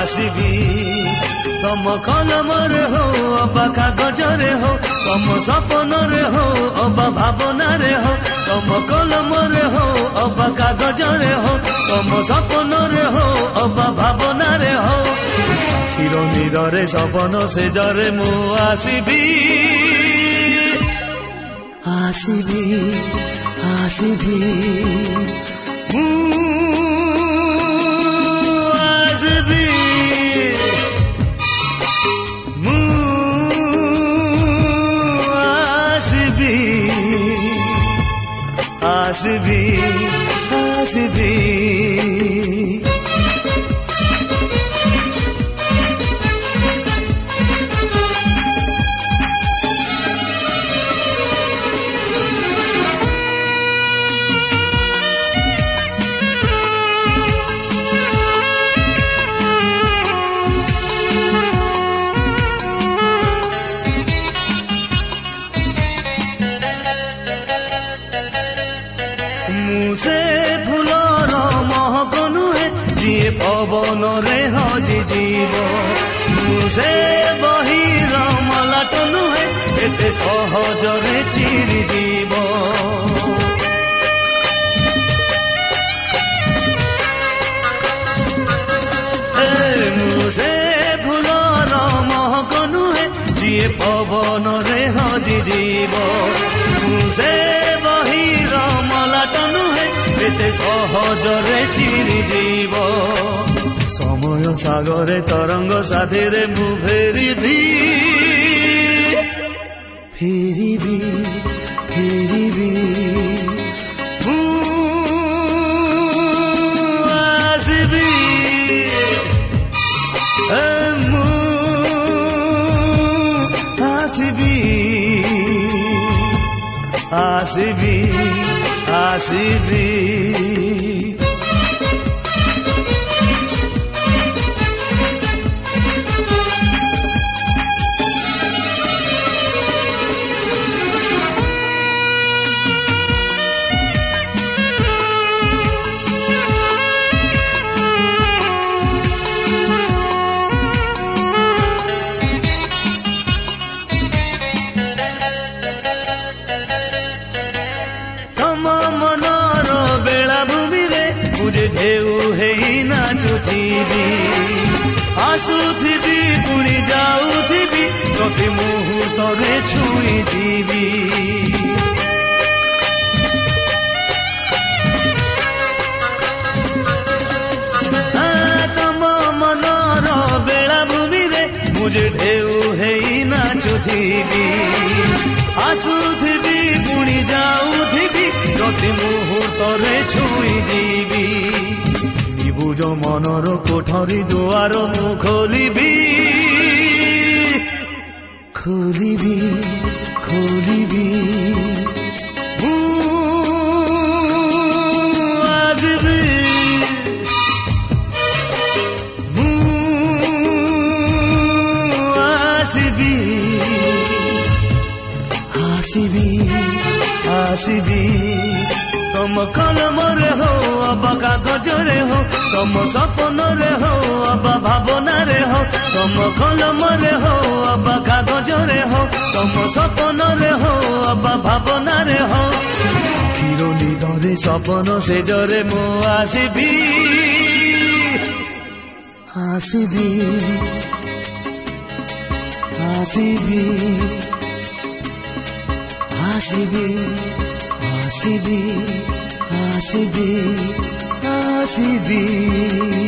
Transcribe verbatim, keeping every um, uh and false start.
आसबी तम कलमरे हो अबा कागजरे हो तम सपनरे हो अबा भावनारे हो तम कलमरे हो अबा कागजरे हो तम सपनरे हो अबा भावनारे हो चिर निरे सपन से जरे मु आसबी आसबी आसबी मु आसबी मु आसबी आसबी आसबी मुझे फूलर महक नुहे जी पवन रे हजि जीव मुझे बहिर मलाट नुहे एते सहज रे चिरी जीव मुझे फूलर महक नुहे जी पवन रे हजि जीव मुझे बहिर मलाट नुहे एते सहजरे चिरी जीव समय सागरे तरंग साथीरे मु फेरिबी फेरिबी फेरिबी मु आसबी मु आसबी आसबी आसबी मनर बेलाभूमि रे मुझे ढेउ हेई नाचुथिबी आसुथिबी पुणी जाउथिबी प्रति मुहूर्तरे छुईथिबी तम मनर बेलाभूमि रे मुझे ढेउ हेई नाचुथिबी आसुथिबी पुणी जाउथिबी प्रति मुहूर्तरे छुई जीवी निबुज मनर कोठरी दुआर मु खोलिबी खोलिबी खोलिबी मु आसबी मु आसबी आसबी आसबी तम कलमरे हो अबा कागजरे हो तम सपनरे हो अबा भावनारे हो तम कलमरे हो अबा कागजरे हो तम सपनरे हो अबा भावनारे हो चिर निरे सपन से जरे मु आसबी आसबी आसबी आसबी आसबी आसबी आसबी